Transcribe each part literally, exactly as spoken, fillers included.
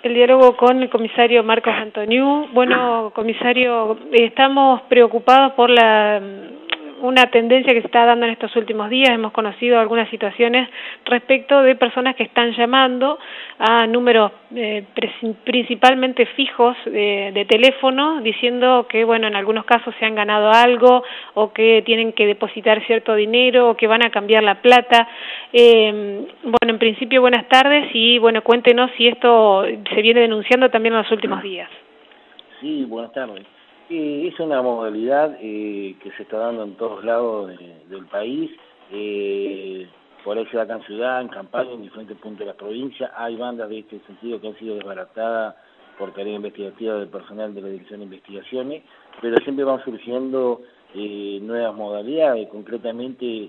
el diálogo con el comisario Marcos Antoniú. Bueno, comisario, estamos preocupados por la una tendencia que se está dando en estos últimos días. Hemos conocido algunas situaciones respecto de personas que están llamando a números eh, principalmente fijos de, de teléfono, diciendo que, bueno, en algunos casos se han ganado algo o que tienen que depositar cierto dinero o que van a cambiar la plata. Eh, bueno, en principio, buenas tardes y, bueno, cuéntenos si esto se viene denunciando también en los últimos días. Sí, buenas tardes. Eh, es una modalidad eh, que se está dando en todos lados de, del país, eh, por eso acá en Ciudad, en Campaña, en diferentes puntos de la provincia. Hay bandas de este sentido que han sido desbaratadas por tarea investigativa del personal de la Dirección de Investigaciones, pero siempre van surgiendo eh, nuevas modalidades. Concretamente,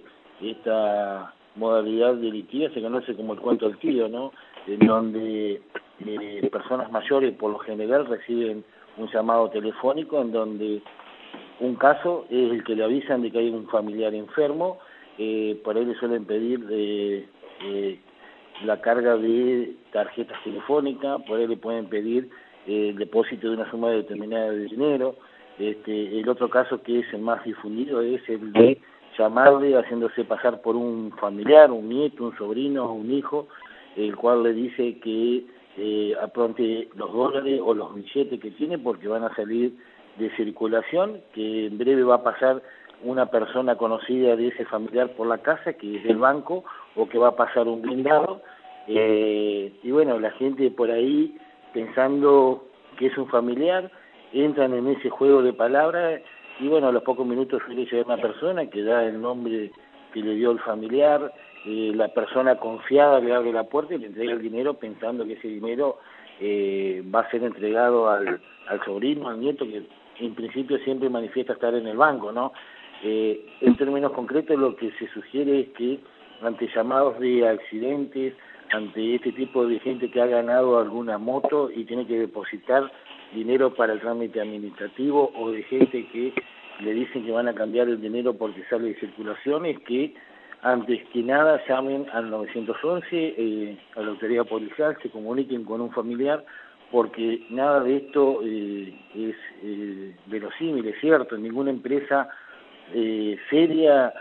esta modalidad delictiva se conoce como el cuento del tío, ¿no? En donde eh, personas mayores, por lo general, reciben un llamado telefónico en donde un caso es el que le avisan de que hay un familiar enfermo, eh, por ahí le suelen pedir eh, eh, la carga de tarjetas telefónicas, por ahí le pueden pedir eh, el depósito de una suma determinada de dinero. Este, el otro caso, que es el más difundido, es el de llamarle haciéndose pasar por un familiar, un nieto, un sobrino, un hijo, el cual le dice que eh, apronte los dólares o los billetes que tiene porque van a salir de circulación, que en breve va a pasar una persona conocida de ese familiar por la casa, que es del banco, o que va a pasar un blindado, eh, y bueno, la gente por ahí, pensando que es un familiar, entran en ese juego de palabras, y bueno, a los pocos minutos suele llegar una persona que da el nombre que le dio el familiar, eh, la persona confiada le abre la puerta y le entrega el dinero pensando que ese dinero eh, va a ser entregado al, al sobrino, al nieto, que en principio siempre manifiesta estar en el banco, ¿no? Eh, en términos concretos, lo que se sugiere es que ante llamados de accidentes, ante este tipo de gente que ha ganado alguna moto y tiene que depositar dinero para el trámite administrativo, o de gente que le dicen que van a cambiar el dinero porque sale de circulación, es que antes que nada llamen al nueve once, eh, a la autoridad policial, se comuniquen con un familiar, porque nada de esto eh, es eh, verosímil, es cierto. Ninguna empresa eh, seria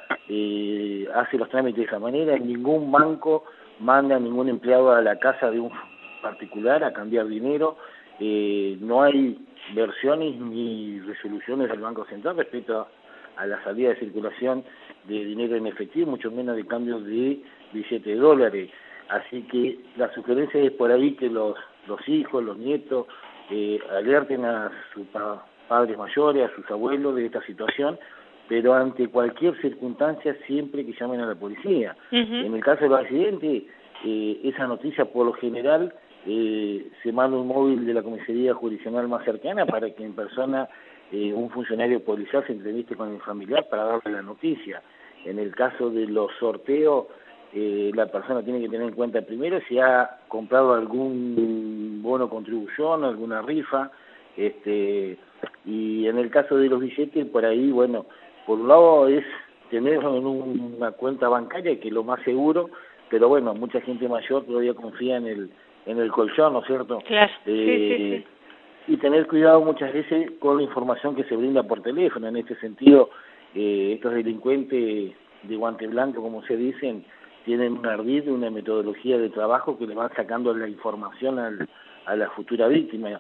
eh, hace los trámites de esa manera, ningún banco manda a ningún empleado a la casa de un particular a cambiar dinero, eh, no hay versiones ni resoluciones del Banco Central respecto a a la salida de circulación de dinero en efectivo, mucho menos de cambios de billetes de dólares. Así que la sugerencia es por ahí que los, los hijos, los nietos, eh, alerten a sus pa padres mayores, a sus abuelos de esta situación, pero ante cualquier circunstancia siempre que llamen a la policía. Uh-huh. En el caso de los accidentes, eh, esa noticia por lo general eh, se manda un móvil de la comisaría jurisdiccional más cercana para que en persona Eh, un funcionario policial se entreviste con el familiar para darle la noticia. En el caso de los sorteos, eh, la persona tiene que tener en cuenta primero si ha comprado algún bono contribución, alguna rifa, este, y en el caso de los billetes, por ahí, bueno, por un lado es tenerlo en un, una cuenta bancaria, que es lo más seguro, pero bueno, mucha gente mayor todavía confía en el, en el colchón, ¿no es cierto? Claro, eh, sí, sí, sí. Y tener cuidado muchas veces con la información que se brinda por teléfono. En este sentido, eh, estos delincuentes de guante blanco, como se dicen, tienen un ardid, una metodología de trabajo que le van sacando la información al, a la futura víctima.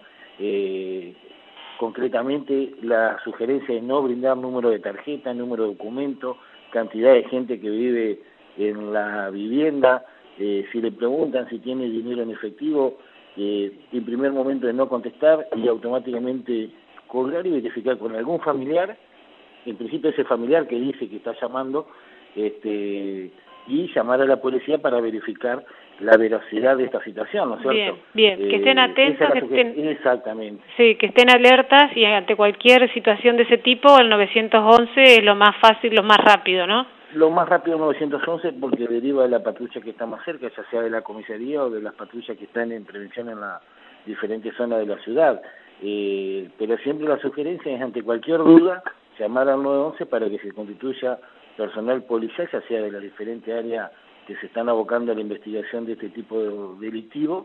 Eh, concretamente, la sugerencia es no brindar número de tarjeta, número de documento, cantidad de gente que vive en la vivienda. Eh, si le preguntan si tiene dinero en efectivo, Eh, en primer momento de no contestar y automáticamente colgar y verificar con algún familiar, en principio ese familiar que dice que está llamando, este, y llamar a la policía para verificar la veracidad de esta situación, ¿no es cierto? Bien, bien, eh, que estén atentos, que estén, exactamente. Sí, que estén alertas y ante cualquier situación de ese tipo el nueve once es lo más fácil, lo más rápido, ¿no? Lo más rápido nueve once porque deriva de la patrulla que está más cerca, ya sea de la comisaría o de las patrullas que están en prevención en las diferentes zonas de la ciudad. Eh, pero siempre la sugerencia es ante cualquier duda llamar al nueve once para que se constituya personal policial, ya sea de las diferentes áreas que se están abocando a la investigación de este tipo de delictivo,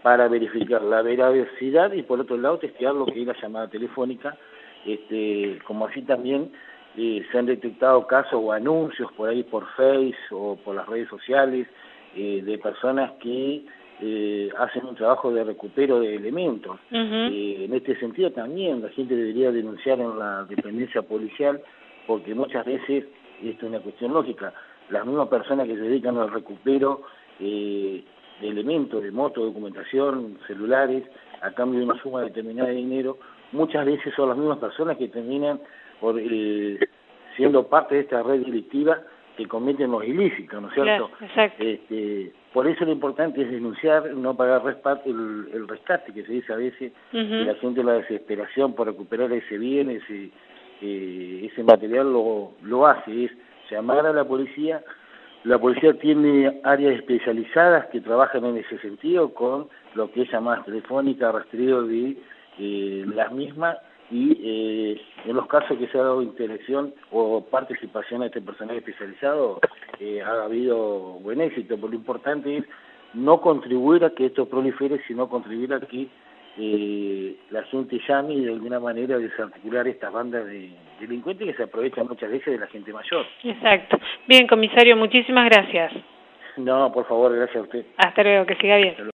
para verificar la veracidad y por otro lado testear lo que es la llamada telefónica, este, como así también eh, se han detectado casos o anuncios por ahí por Face o por las redes sociales eh, de personas que eh, hacen un trabajo de recupero de elementos. Uh-huh. Eh, en este sentido también la gente debería denunciar en la dependencia policial, porque muchas veces, y esto es una cuestión lógica, las mismas personas que se dedican al recupero eh, de elementos, de moto, documentación, celulares, a cambio de una suma determinada de dinero, muchas veces son las mismas personas que terminan por eh, siendo parte de esta red delictiva que cometen los ilícitos, ¿no es cierto? Claro, exacto. Este, por eso lo importante es denunciar, no pagar respat el, el rescate, que se dice a veces, Uh-huh. y la gente la desesperación por recuperar ese bien, ese, eh, ese material lo, lo hace, es llamar a la policía. La policía tiene áreas especializadas que trabajan en ese sentido con lo que es llamada telefónica, rastreo de eh, las mismas y eh, en los casos que se ha dado interacción o participación a este personal especializado eh, ha habido buen éxito, pero lo importante es no contribuir a que esto prolifere, sino contribuir a que eh, la gente llame y de alguna manera desarticular estas bandas de delincuentes que se aprovechan muchas veces de la gente mayor. Exacto. Bien, comisario, muchísimas gracias. No, por favor, gracias a usted. Hasta luego, que siga bien.